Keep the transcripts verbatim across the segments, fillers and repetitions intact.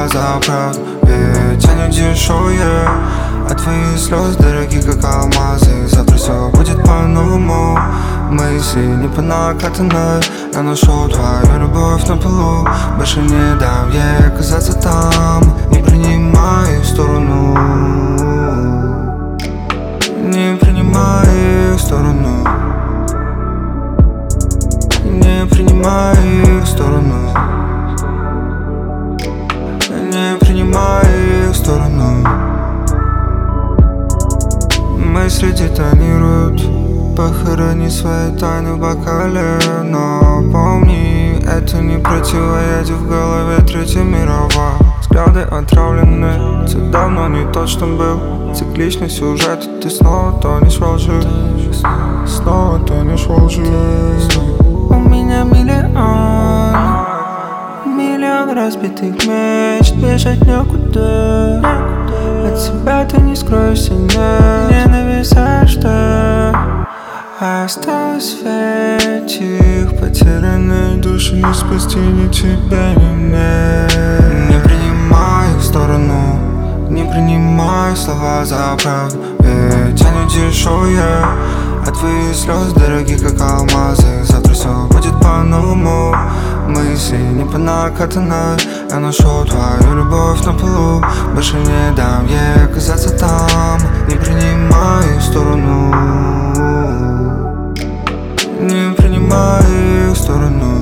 слова за правду, ведь они дешевые. А твои слезы дороги, как алмазы. Завтра все будет по-новому. Мысли не по накатанной. Я нашел твою любовь на полу. Больше не дам ей оказаться там. Не принимай их сторону. Не принимай их сторону. Не принимай их сторону. Не принимай их сторону. Мысли детонируют. Похорони свои тайны в бокале. Но помни, это не противоядие в голове Третья мировая. Взгляды отравлены. Ты давно не тот, что был. Цикличный сюжет. Ты снова тонешь во лжи. Снова тонешь во лжи. У меня миллион. Миллион разбитых мечт. Бежать некуда. От себя ты не скроешься, нет. Ненависть, а что? Осталось в этих потерянных души. Не спасти ни тебя, ни меня. Не принимай их сторону. Не принимай слова за правду, ведь они дешевые. А твои слезы дороги, как алмазы. Завтра все будет по-новому. Мысли не по накатанной. Я нашел твою любовь на полу. Больше не дам ей оказаться там. Не принимай их сторону. Не принимай их сторону.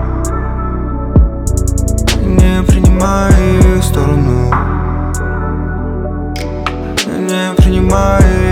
Не принимай их сторону. Не принимай